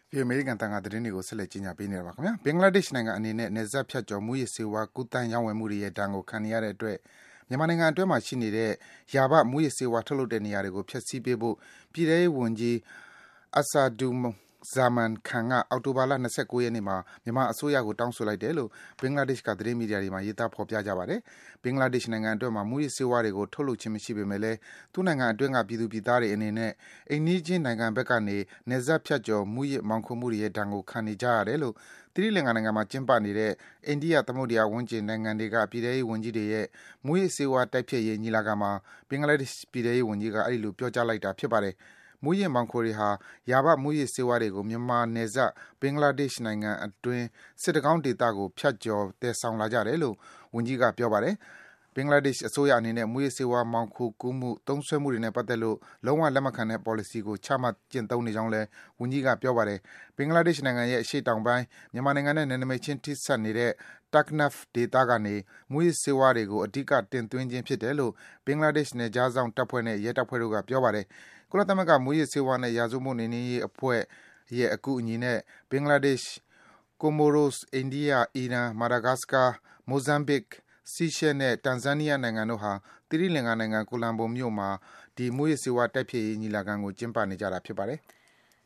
ဒီအမေရိကန်တန်ခါသတင်းတွေကိုဆက်လက်ကြီးညာပေးနေတာပါခင်ဗျာဘင်္ဂလားဒေ့ရှ်နိုင်ငံအနေနဲ့နယ်စပ်ဖြတ်ကျော်မှုရေးစေဝါကူတန်းရောင်းဝယ်မှုတွေရဲ့ဒဏ်ကိုခံနေရတဲ့အတွက်မြန်မာနိုင်ငံအတွင်းမှာရှိနေတဲ့ယာဘမှုရေးစေဝါထုတ်လုပ်တဲ့နေရာတွေကိုဖျက်ဆီးပေးဖို့ပြည်ထောင်စုဝန်ကြီးAsaduzzaman Khan ကအောက်တိုဘာလ29ရက်နေ့မှာမြန်မာအစိုးရကိုတောင်းဆိုလိုက်တယ်လို့ဘင်္ဂလားဒေ့ရှ်ကသတင်းမီဒီယာတွေမှာရေးသားဖော်ပြကြပါတယ်ဘင်္ဂလားဒေ့ရှ်နိုင်ငံအတွင်းမှာမှုရေးစေဝါတွေကိုထုတ်လုပ်ခြင်းမရှိပေမဲ့လည်းသူ့နိုင်ငံအတွင်းကပြည်သူပြည်သားတွေအနေနဲ့အိမ်နီးချင်းနိုင်ငံဘက်ကနေနယ်စပ်ဖြတ်ကျော်မှုရေးမောင်ခိုမှုတွေရဲ့ဒဏ်ကိုခံနေကြရတယ်လို့သီရိလင်္ကာနိုင်ငံမှာကျင်းပနေတဲ့အိန္ဒိယသမုဒ္ဒရာဝန်းကျင်နိုင်ငံတွေကပြည်ထောင်စုဝန်ကြီးတွေရဲ့မှုရေးစေဝါတိုက်ဖျက်ရေးညီလာခံမှာဘင်္ဂလားဒေ့ရှ်ပြည်ထောင်စုဝန်ကြီးကအဲဒီလိုပြောကြားလိုက်တာဖြစ်ပါတယ်မူးယစ်မှောင်ခိုတွေဟာယာဘမူးယစ်ဆေးဝါးတွေကိုမြန်မာနယ်စပ်ဘင်္ဂလားဒေ့ရှ်နိုင်ငံအတွင်းစစ်တကောင်းဒေသကိုဖြတ်ကျော်သယ်ဆောင်လာကြတယ်လို့ဝန်ကြီးကပြောပါတယ်ဘင်္ဂလားဒေ့ရှ်အစိုးရအနေနဲ့မူးယစ်ဆေးဝါးမှောင်ခိုကူးမှုသုံးစွဲမှုတွေနဲ့ပတ်သက်လို့လုံးဝလက်မခံတဲ့ policy ကိုချမှတ်ကျင့်သုံးနေကြောင်းလည်းဝန်ကြီးကပြောပါတယ်ဘင်္ဂလားဒေ့ရှ်နိုင်ငံရဲ့အရှေ့တောင်ပိုင်းမြန်မာနိုင်ငံနဲ့နယ်နိမိတ်ချင်းထိစပ်နေတဲ့ Taknaf ဒေသကနေမူးယစ်ဆေးဝါးတွေကိုအဓိကတင်သွင်းခြင်းဖြစ်တယ်လို့ဘင်္ဂလားဒေ့ရှ်နယ်ခြားစောင့်တပ်ဖွဲ့နဲ့ရဲတပ်ဖွဲ့တို့ကပြောပါတယ်ကုလသမဂ္ဂမူးယစ်ဆေးဝါးနဲ့ရာဇဝတ်မှုနှိမ်နင်းရေးအဖွဲ့ရဲ့အကူအညီနဲ့ဘင်္ဂလားဒေ့ရှ်၊ကိုမိုရိုစ်၊အိန္ဒိယ၊အီရန်၊မာဒါဂတ်စကာ၊မိုဇမ်ဘစ်၊ဆီရှဲနဲ့တန်ဇန်းနီးယားနိုင်ငံတို့ဟာသီရိလင်္ကာနိုင်ငံကိုလံဘိုမြို့မှာဒီမူးယစ်ဆေးဝါးတိုက်ဖျက်ရေးညီလာခံကိုကျင်းပနေကြတာဖြစ်ပါတယ်။